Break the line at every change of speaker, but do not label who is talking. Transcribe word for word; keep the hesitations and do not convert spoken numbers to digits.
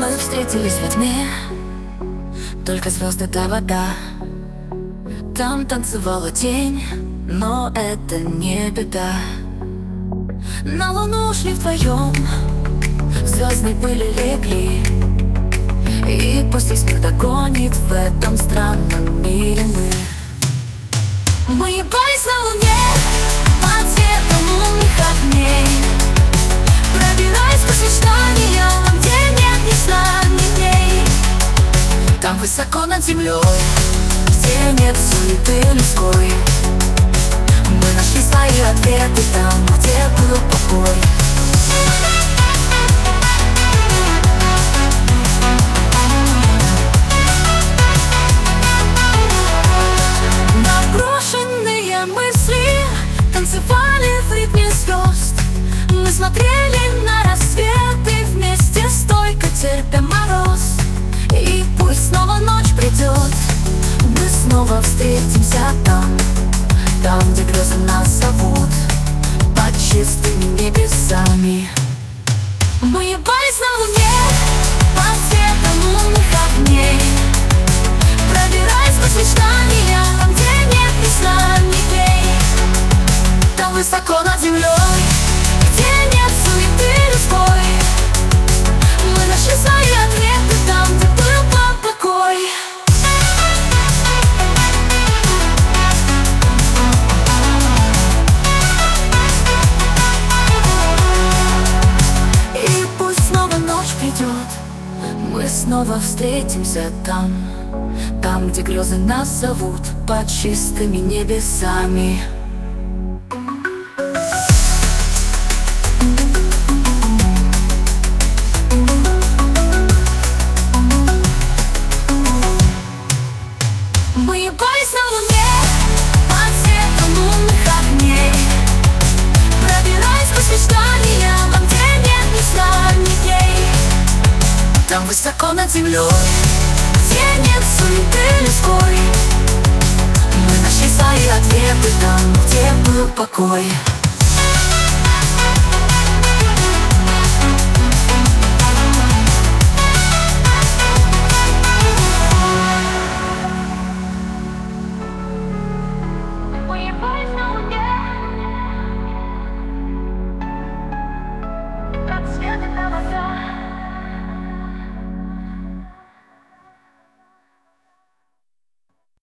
Мы встретились во тьме, только звезды да вода. Там танцевала тень, но это не беда. На луну ушли вдвоем, звездной пыли легли, и пусть весь мир догонит в этом странном мире мы. Мы ебались на луне под светом лунных огней, пробираясь сквозь мечтания, где нет ни сна, ни дней. Там высоко над землей, где нет суеты людской, мы нашли свои ответы там, где был покой. Наброшенные мысли танцевали в ритме звезд. Мы смотрели на рассветы вместе, стойко терпя мороз. И пусть снова ночь придет, мы снова встретимся там, там, где грезы нас зовут под чистыми небесами. Мы ебались на луне под светом лунных огней, пробираясь сквозь мечтания, где нет ни сна, ни дней. Там высоко над землей, где нет суеты людской, мы нашли свои ответы там, где был покой. И пусть снова ночь придет, мы снова встретимся там, там, где грезы нас зовут под чистыми небесами. Мы ебались на луне под светом лунных огней, пробираясь сквозь мечтания, где нет ни сна, ни дней. Там высоко над землей, где нет суеты людской, мы нашли свои ответы там, где был покой.